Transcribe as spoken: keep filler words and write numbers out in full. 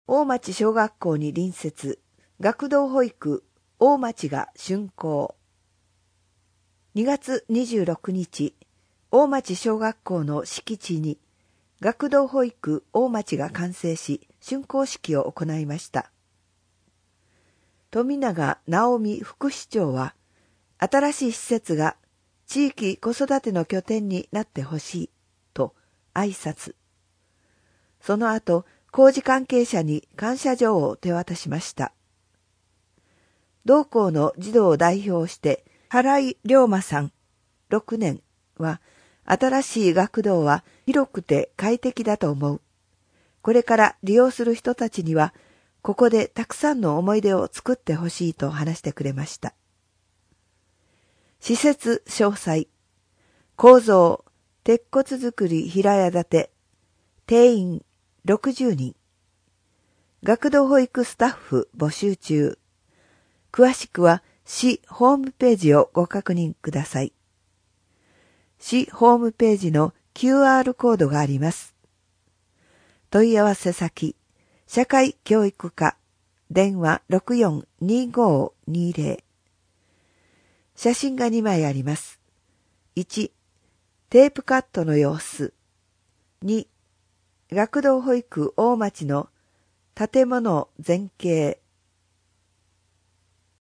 大町小学校に隣接、学童保育大町が竣工。にがつにじゅうろくにち、大町小学校の敷地に、学童保育大町が完成し、竣工式を行いました。富永直美副市長は、新しい施設が地域子育ての拠点になってほしい、と挨拶。その後、工事関係者に感謝状を手渡しました。同校の児童を代表して、原井龍馬さん、ろくねんは、新しい学童は広くて快適だと思う。これから利用する人たちには、ここでたくさんの思い出を作ってほしいと話してくれました。施設詳細。構造、鉄骨造り平屋建て。定員ろくじゅうにん。学童保育スタッフ募集中。詳しくは市ホームページをご確認ください。市ホームページの キューアール コードがあります。問い合わせ先、社会教育課、電話 ろくよんにごにぜろ。写真がにまいあります。いち、テープカットの様子。に、学童保育大町の建物全景。